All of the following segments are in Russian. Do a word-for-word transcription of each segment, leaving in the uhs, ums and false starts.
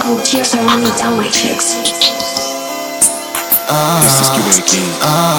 cold tears are running down my cheeks. This is Cuban King.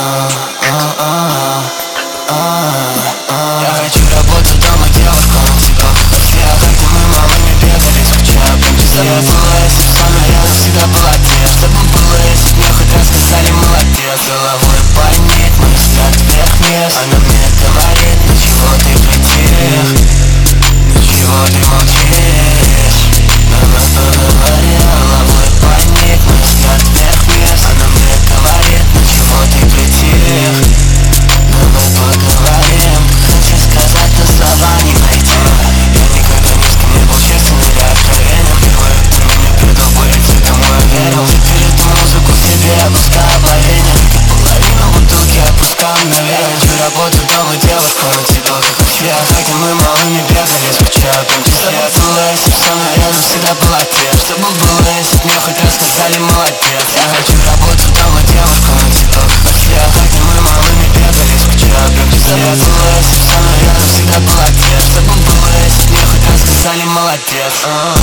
Я хочу работать дома, девушка, на цветах, как все. Как ты мы малыми бегали, скучая, прям часа. Я была, если б со мной рядом всегда была ты. Чтобы было, если б мне хоть раз сказали молодец. Головой поднять, мой взгляд вверх вниз. Она мне говорит, ну чего ты притих, ну чего ты молчишь. Она поговорила, головой поднять, мой взгляд вверх вниз. Она мне говорит, ну чего ты притих, давай поговорим. Хочу сказать, но слова не найти. Я никогда ни с кем не был честен или откровенен. Впервые ты меня предал, боится, кому я верил. Теперь эту музыку в себе опускаю половину. Как половину бутылки опускал наверх. Я хочу работать дома, девушка, на цветок, как и все. Так и мы малыми бегали, скучаю, прям часа. Я была, если б со мной рядом всегда была ты. Чтобы было, если б мне хоть раз сказали молодец. Я хочу работать дома, девушка, на цветок, как и все. Так и мы малыми бегали, скучаю, прям часа. Я была, если б со мной рядом всегда была ты. Чтобы было, если б мне хоть раз сказали молодец.